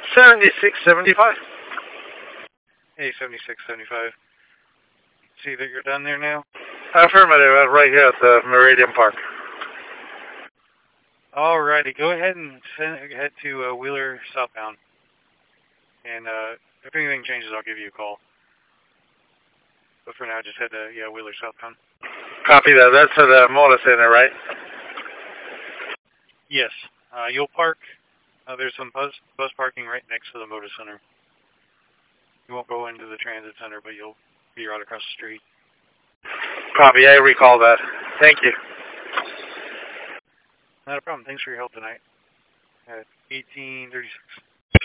7675. Hey, 7675. See that you're done there now? Affirmative, right here at the Meridian Park. Alrighty, go ahead and head to Wheeler southbound. And if anything changes, I'll give you a call. But for now, just head to, Wheeler southbound. Copy that. That's at the Motor Center, right? Yes. You'll park. There's some bus parking right next to the Motor Center. You won't go into the transit center, but you'll be right across the street. Copy. I recall that. Thank you. Not a problem. Thanks for your help tonight. 1836.